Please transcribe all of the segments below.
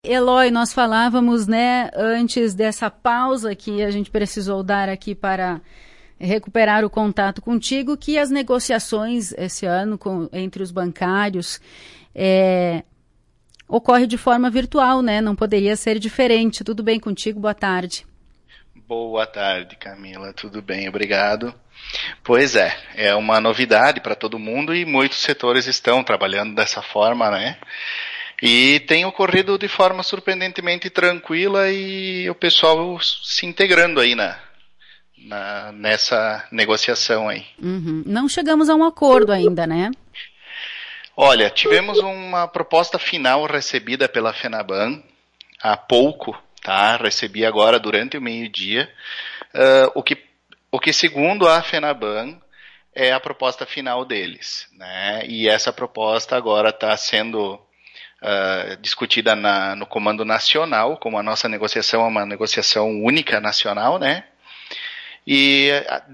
Eloy, nós falávamos, né, antes dessa pausa que a gente precisou dar aqui para recuperar o contato contigo, que as negociações esse ano entre os bancários ocorre de forma virtual, né? Não poderia ser diferente. Tudo bem contigo? Boa tarde. Boa tarde, Camila. Tudo bem, obrigado. Pois é uma novidade para todo mundo e muitos setores estão trabalhando dessa forma, né? E tem ocorrido de forma surpreendentemente tranquila e o pessoal se integrando aí nessa negociação aí. Uhum. Não chegamos a um acordo ainda, né? Olha, tivemos uma proposta final recebida pela FENABAN há pouco, tá? Recebi agora durante o meio-dia, o que segundo a FENABAN é a proposta final deles, né? E essa proposta agora está sendo discutida no Comando Nacional, como a nossa negociação é uma negociação única nacional, né? E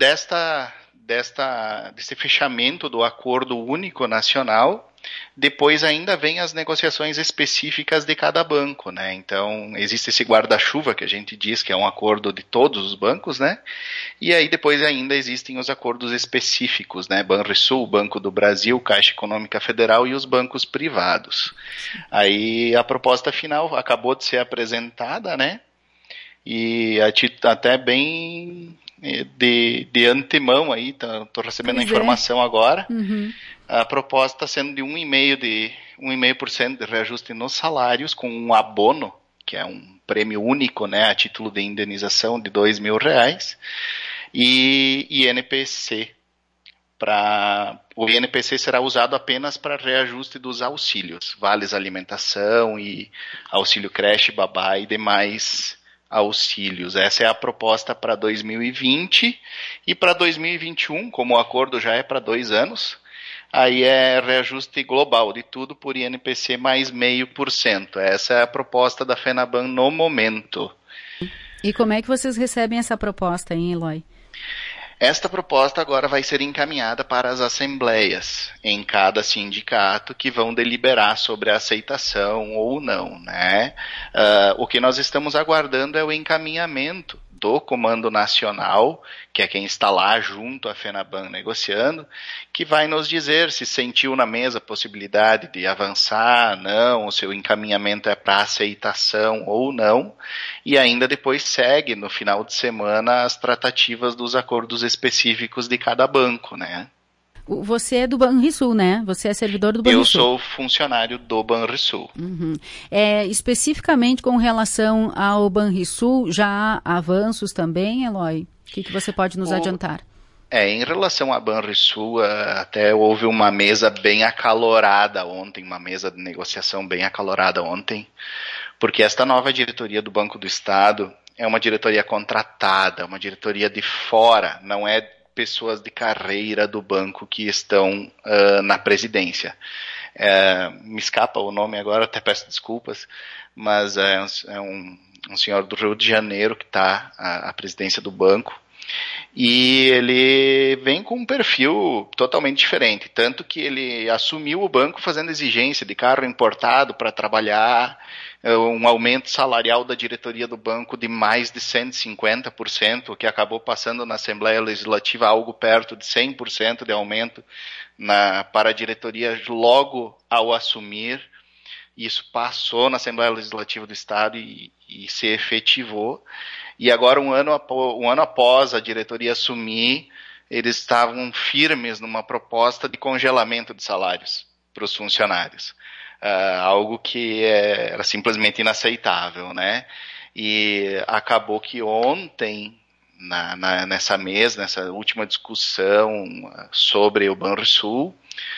desse fechamento do acordo único nacional, depois ainda vem as negociações específicas de cada banco, né? Então, existe esse guarda-chuva que a gente diz que é um acordo de todos os bancos, né? E aí depois ainda existem os acordos específicos, né? Banrisul, Banco do Brasil, Caixa Econômica Federal e os bancos privados. Aí a proposta final acabou de ser apresentada, né? E até bem de antemão aí, tô recebendo a informação agora. Uhum. A proposta sendo de 1,5% de reajuste nos salários, com um abono, que é um prêmio único, né, a título de indenização de R$2.000, e INPC. O INPC será usado apenas para reajuste dos auxílios, vales alimentação e auxílio creche, babá e demais auxílios. Essa é a proposta para 2020 e para 2021, como o acordo já é para 2 anos, aí é reajuste global de tudo por INPC mais 0,5%. Essa é a proposta da FENABAN no momento. E como é que vocês recebem essa proposta, hein, Eloy? Esta proposta agora vai ser encaminhada para as assembleias em cada sindicato que vão deliberar sobre a aceitação ou não, né? O que nós estamos aguardando é o encaminhamento do Comando Nacional, que é quem está lá junto à FENABAN negociando, que vai nos dizer se sentiu na mesa a possibilidade de avançar, não, o seu encaminhamento é para aceitação ou não, e ainda depois segue no final de semana as tratativas dos acordos específicos de cada banco, né? Você é do Banrisul, né? Você é servidor do Banrisul. Eu sou funcionário do Banrisul. Uhum. Especificamente com relação ao Banrisul, já há avanços também, Eloy? O que você pode nos adiantar? Em relação à Banrisul, até houve uma mesa bem acalorada ontem, uma mesa de negociação bem acalorada ontem, porque esta nova diretoria do Banco do Estado é uma diretoria contratada, uma diretoria de fora, não é pessoas de carreira do banco que estão na presidência. Me escapa o nome agora, até peço desculpas, mas é um senhor do Rio de Janeiro que está à presidência do banco, e ele vem com um perfil totalmente diferente, tanto que ele assumiu o banco fazendo exigência de carro importado para trabalhar, um aumento salarial da diretoria do banco de mais de 150%, que acabou passando na Assembleia Legislativa algo perto de 100% de aumento para a diretoria logo ao assumir. Isso passou na Assembleia Legislativa do Estado e se efetivou. E agora, um ano após a diretoria assumir, eles estavam firmes numa proposta de congelamento de salários para os funcionários. Algo que era simplesmente inaceitável, né? E acabou que ontem, nessa última discussão sobre o Banrisul,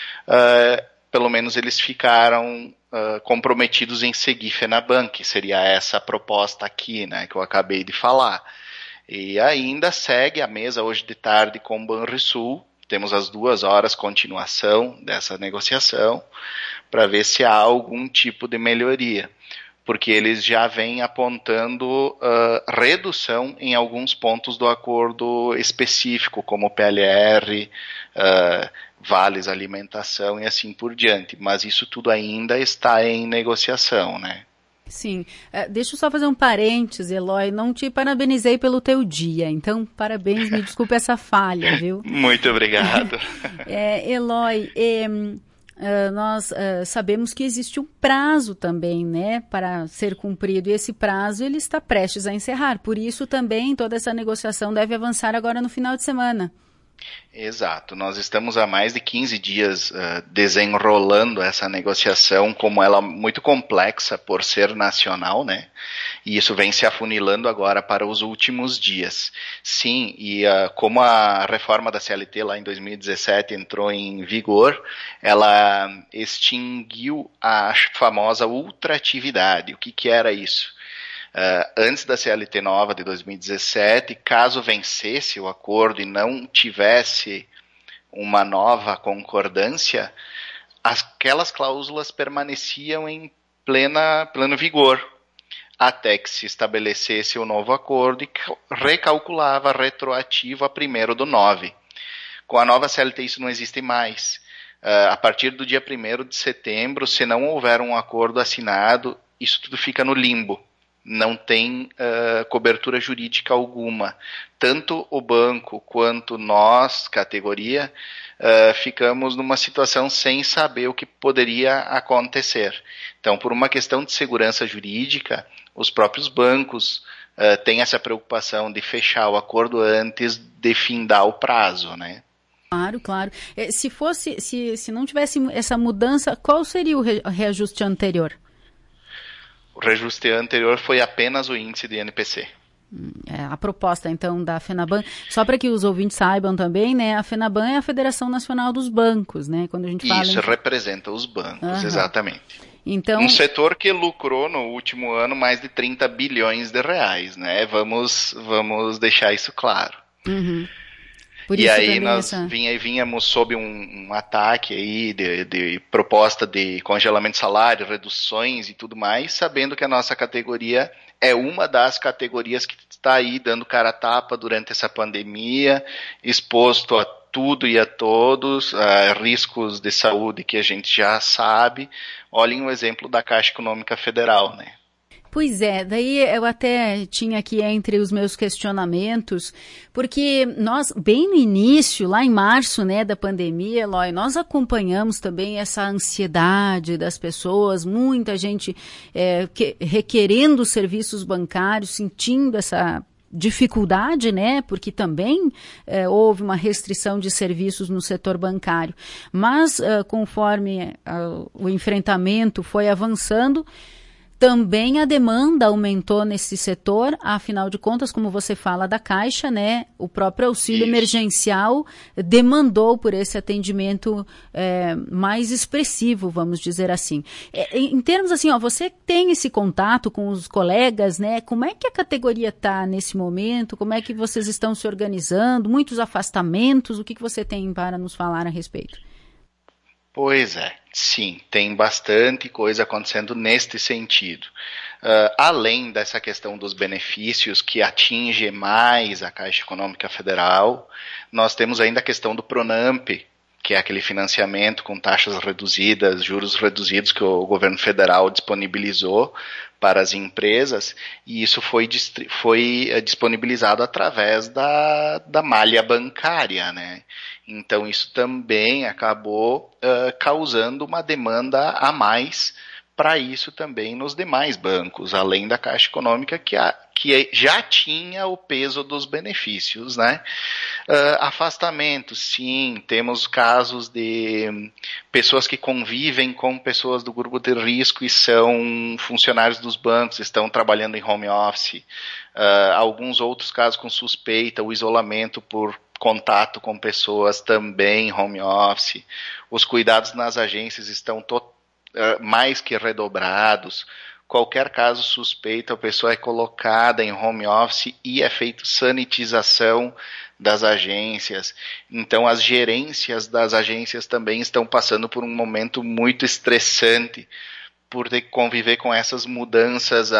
pelo menos eles ficaram comprometidos em seguir FENABAN, que seria essa proposta aqui, né, que eu acabei de falar. E ainda segue a mesa hoje de tarde com o Banrisul, temos as 2 horas continuação dessa negociação, para ver se há algum tipo de melhoria, porque eles já vêm apontando redução em alguns pontos do acordo específico, como PLR, vales alimentação e assim por diante, mas isso tudo ainda está em negociação, né? Sim. Deixa eu só fazer um parênteses, Eloy. Não te parabenizei pelo teu dia, então parabéns, me desculpe essa falha, viu? Muito obrigado. Eloy, nós sabemos que existe um prazo também, né, para ser cumprido, e esse prazo ele está prestes a encerrar. Por isso também toda essa negociação deve avançar agora no final de semana. Exato, nós estamos há mais de 15 dias desenrolando essa negociação, como ela é muito complexa por ser nacional, né? E isso vem se afunilando agora para os últimos dias. Sim, e como a reforma da CLT lá em 2017 entrou em vigor, ela extinguiu a famosa ultratividade. O que era isso? Antes da CLT nova de 2017, caso vencesse o acordo e não tivesse uma nova concordância, aquelas cláusulas permaneciam em pleno vigor, até que se estabelecesse o novo acordo e recalculava retroativo a 1º/9. Com a nova CLT isso não existe mais. A partir do dia 1º de setembro, se não houver um acordo assinado, isso tudo fica no limbo. Não tem cobertura jurídica alguma. Tanto o banco quanto nós, categoria, ficamos numa situação sem saber o que poderia acontecer. Então, por uma questão de segurança jurídica, os próprios bancos têm essa preocupação de fechar o acordo antes de findar o prazo, né? Claro, claro. Se não tivesse essa mudança, qual seria o reajuste anterior? O reajuste anterior foi apenas o índice de INPC. A proposta, então, da FENABAN, só para que os ouvintes saibam também, né, a FENABAN é a Federação Nacional dos Bancos, né, quando a gente fala... Isso, representa os bancos, exatamente. Então... Um setor que lucrou no último ano mais de 30 bilhões de reais, né, vamos deixar isso claro. Uhum. E aí nós vínhamos sob um ataque aí de proposta de congelamento de salário, reduções e tudo mais, sabendo que a nossa categoria é uma das categorias que está aí dando cara a tapa durante essa pandemia, exposto a tudo e a todos, a riscos de saúde que a gente já sabe. Olhem o exemplo da Caixa Econômica Federal, né? Pois é, daí eu até tinha aqui entre os meus questionamentos, porque nós, bem no início, lá em março, né, da pandemia, Eloy, nós acompanhamos também essa ansiedade das pessoas, muita gente requerendo serviços bancários, sentindo essa dificuldade, né, porque também houve uma restrição de serviços no setor bancário, mas conforme o enfrentamento foi avançando, também a demanda aumentou nesse setor, afinal de contas, como você fala da Caixa, né, o próprio auxílio emergencial demandou por esse atendimento mais expressivo, vamos dizer assim. Em termos assim, você tem esse contato com os colegas, né, como é que a categoria está nesse momento, como é que vocês estão se organizando, muitos afastamentos, o que você tem para nos falar a respeito? Pois é, sim, tem bastante coisa acontecendo neste sentido. Além dessa questão dos benefícios que atinge mais a Caixa Econômica Federal, nós temos ainda a questão do PRONAMP, que é aquele financiamento com taxas reduzidas, juros reduzidos que o governo federal disponibilizou para as empresas, e isso foi disponibilizado através da malha bancária, né? Então isso também acabou causando uma demanda a mais para isso também nos demais bancos, além da Caixa Econômica que já tinha o peso dos benefícios, né? Afastamento, sim, temos casos de pessoas que convivem com pessoas do grupo de risco e são funcionários dos bancos, estão trabalhando em home office. Alguns outros casos com suspeita, o isolamento por contato com pessoas também em home office. Os cuidados nas agências estão mais que redobrados. Qualquer caso suspeito, a pessoa é colocada em home office e é feita sanitização das agências. Então, as gerências das agências também estão passando por um momento muito estressante por ter que conviver com essas mudanças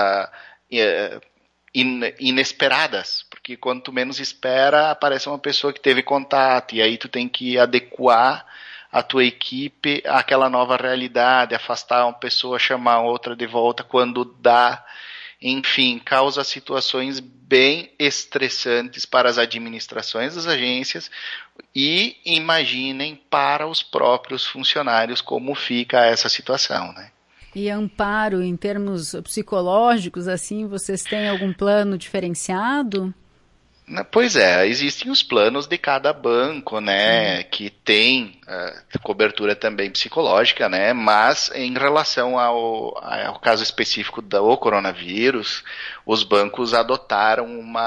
inesperadas. Porque quanto menos espera, aparece uma pessoa que teve contato e aí tu tem que adequar a tua equipe àquela nova realidade, afastar uma pessoa, chamar outra de volta quando dá. Enfim, causa situações bem estressantes para as administrações das agências e imaginem para os próprios funcionários como fica essa situação, né? E amparo em termos psicológicos, assim, vocês têm algum plano diferenciado? Pois é, existem os planos de cada banco, né, que tem cobertura também psicológica, né, mas em relação ao caso específico do coronavírus, os bancos adotaram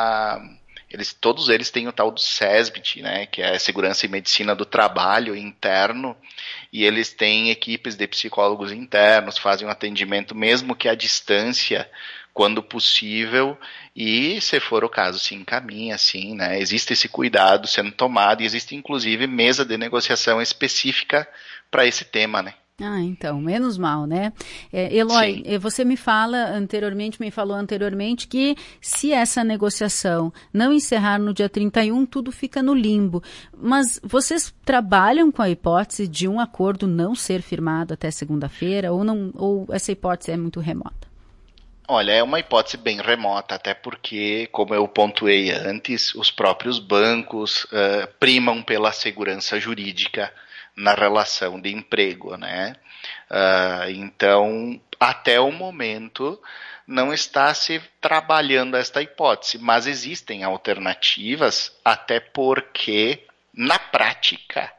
todos eles têm o tal do SESMIT, né, que é Segurança e Medicina do Trabalho interno, e eles têm equipes de psicólogos internos, fazem um atendimento mesmo que à distância, quando possível, e se for o caso, se encaminha, sim, né? Existe esse cuidado sendo tomado e existe inclusive mesa de negociação específica para esse tema, né? Ah, então, menos mal, né? Eloy, você me falou anteriormente que se essa negociação não encerrar no dia 31, tudo fica no limbo. Mas vocês trabalham com a hipótese de um acordo não ser firmado até segunda-feira ou essa hipótese é muito remota? Olha, é uma hipótese bem remota, até porque, como eu pontuei antes, os próprios bancos primam pela segurança jurídica na relação de emprego, né? Então, até o momento, não está se trabalhando esta hipótese, mas existem alternativas, até porque, na prática,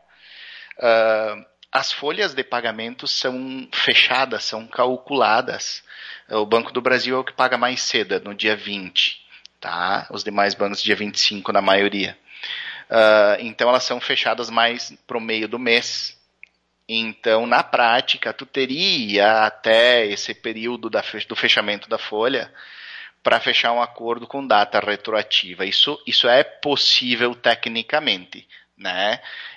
as folhas de pagamento são fechadas, são calculadas. O Banco do Brasil é o que paga mais cedo, no dia 20, tá? Os demais bancos dia 25 na maioria. Então elas são fechadas mais para o meio do mês. Então, na prática, tu teria até esse período do fechamento da folha para fechar um acordo com data retroativa. Isso é possível tecnicamente, né?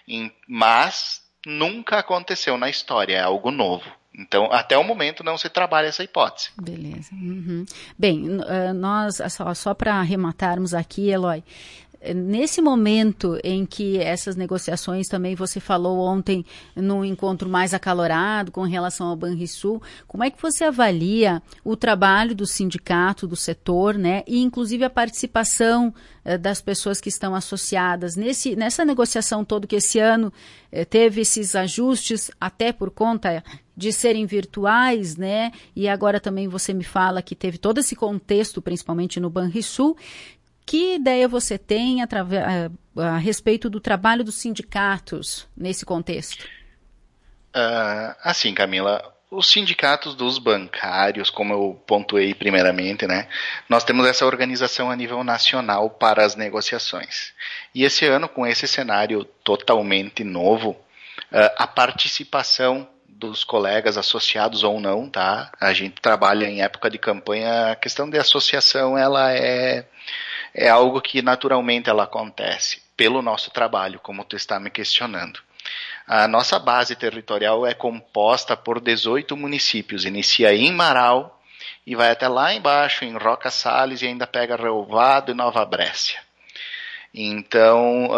Mas nunca aconteceu na história, é algo novo. Então, até o momento, não se trabalha essa hipótese. Beleza. Uhum. Bem, nós, só para arrematarmos aqui, Eloy, nesse momento em que essas negociações, também você falou ontem num encontro mais acalorado com relação ao Banrisul, como é que você avalia o trabalho do sindicato, do setor, né, e inclusive a participação das pessoas que estão associadas nessa negociação toda que esse ano teve esses ajustes, até por conta de serem virtuais, né, e agora também você me fala que teve todo esse contexto, principalmente no Banrisul. Que ideia você tem a respeito do trabalho dos sindicatos nesse contexto? Assim, Camila, os sindicatos dos bancários, como eu pontuei primeiramente, né, nós temos essa organização a nível nacional para as negociações. E esse ano, com esse cenário totalmente novo, a participação dos colegas associados ou não, tá? A gente trabalha em época de campanha, a questão de associação, ela é algo que naturalmente ela acontece pelo nosso trabalho, como tu está me questionando. A nossa base territorial é composta por 18 municípios, inicia em Marau e vai até lá embaixo em Roca Salles e ainda pega Relvado e Nova Brécia. Então,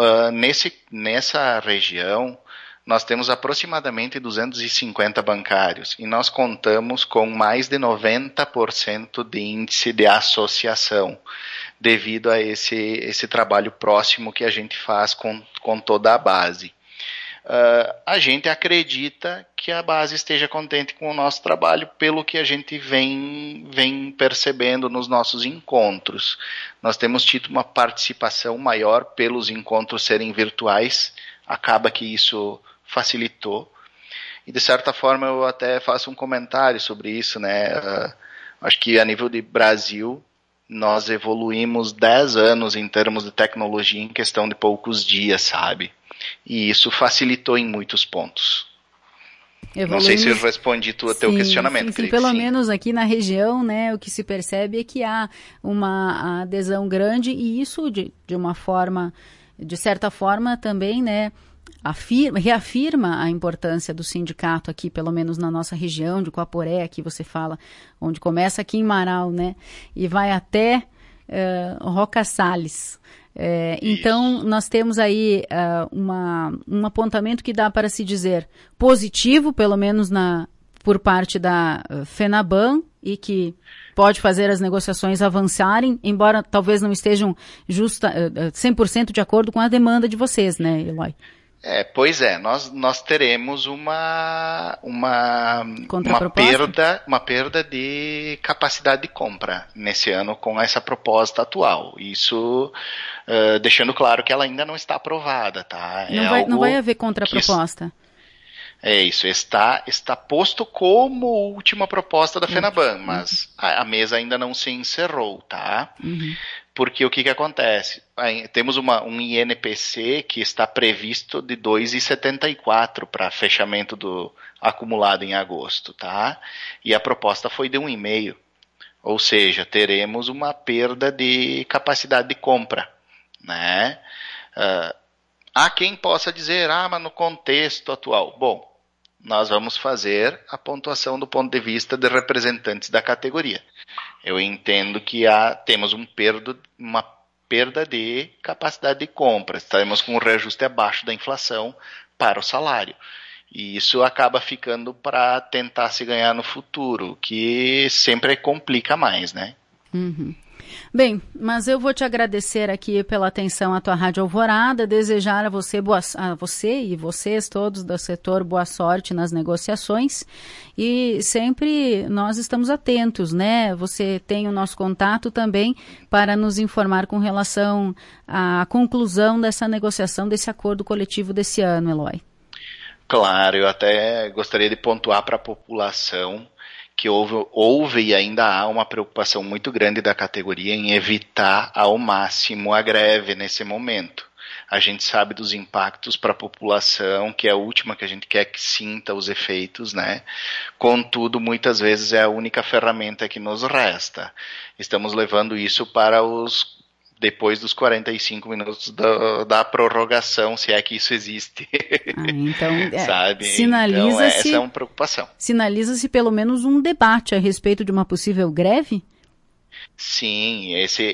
nessa região, nós temos aproximadamente 250 bancários e nós contamos com mais de 90% de índice de associação, devido a esse trabalho próximo que a gente faz com toda a base. A gente acredita que a base esteja contente com o nosso trabalho pelo que a gente vem percebendo nos nossos encontros. Nós temos tido uma participação maior pelos encontros serem virtuais, acaba que isso facilitou. E de certa forma eu até faço um comentário sobre isso, né? Acho que a nível de Brasil, nós evoluímos 10 anos em termos de tecnologia em questão de poucos dias, sabe? E isso facilitou em muitos pontos. Não sei se eu respondi teu questionamento. Sim, pelo menos aqui na região, né, o que se percebe é que há uma adesão grande e isso de uma forma, de certa forma também, né, reafirma a importância do sindicato aqui, pelo menos na nossa região de Guaporé, aqui você fala, onde começa aqui em Marau, né, e vai até Roca Salles. Então, nós temos aí um apontamento que dá para se dizer positivo, pelo menos por parte da FENABAN, e que pode fazer as negociações avançarem, embora talvez não estejam 100% de acordo com a demanda de vocês, né, Eloy? Pois é, nós teremos uma perda de capacidade de compra nesse ano com essa proposta atual. Isso deixando claro que ela ainda não está aprovada, tá? Não vai haver contraproposta. Isso, está posto como última proposta da FENABAN, mas a mesa ainda não se encerrou, tá? Uhum. Porque o que acontece? Temos um INPC que está previsto de 2,74 para fechamento do acumulado em agosto, tá? E a proposta foi de 1,5. Ou seja, teremos uma perda de capacidade de compra, né? Há quem possa dizer, mas no contexto atual. Bom, nós vamos fazer a pontuação do ponto de vista de representantes da categoria. Eu entendo que temos uma perda de capacidade de compra. Estaremos com um reajuste abaixo da inflação para o salário. E isso acaba ficando para tentar se ganhar no futuro, que sempre complica mais, né? Uhum. Bem, mas eu vou te agradecer aqui pela atenção à tua Rádio Alvorada, desejar a você e vocês todos do setor boa sorte nas negociações, e sempre nós estamos atentos, né? Você tem o nosso contato também para nos informar com relação à conclusão dessa negociação, desse acordo coletivo desse ano, Eloy. Claro, eu até gostaria de pontuar para a população que houve e ainda há uma preocupação muito grande da categoria em evitar ao máximo a greve nesse momento. A gente sabe dos impactos para a população, que é a última que a gente quer que sinta os efeitos, né? Contudo, muitas vezes é a única ferramenta que nos resta. Estamos levando isso para depois dos 45 minutos da prorrogação, se é que isso existe. Então, sabe? Sinaliza-se, então, essa é uma preocupação. Sinaliza-se pelo menos um debate a respeito de uma possível greve? Sim,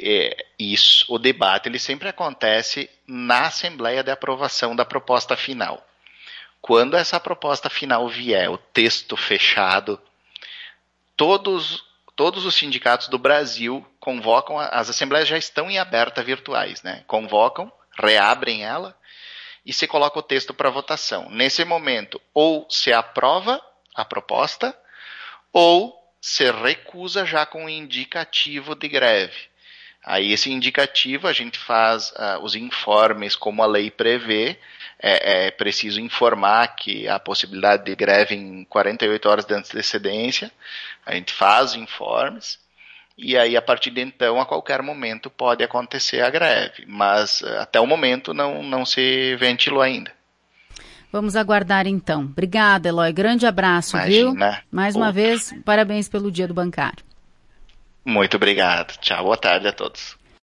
o debate ele sempre acontece na Assembleia de Aprovação da proposta final. Quando essa proposta final vier, o texto fechado, todos os sindicatos do Brasil convocam, as assembleias já estão em aberta virtuais, né? Convocam, reabrem ela e se coloca o texto para votação. Nesse momento, ou se aprova a proposta, ou se recusa já com um indicativo de greve. Aí esse indicativo a gente faz os informes como a lei prevê. É preciso informar que há possibilidade de greve em 48 horas de antecedência. A gente faz os informes e aí a partir de então, a qualquer momento pode acontecer a greve. Mas até o momento não se ventilou ainda. Vamos aguardar então. Obrigada, Eloy. Grande abraço, viu? Mais uma vez, parabéns pelo Dia do Bancário. Muito obrigado. Tchau, boa tarde a todos.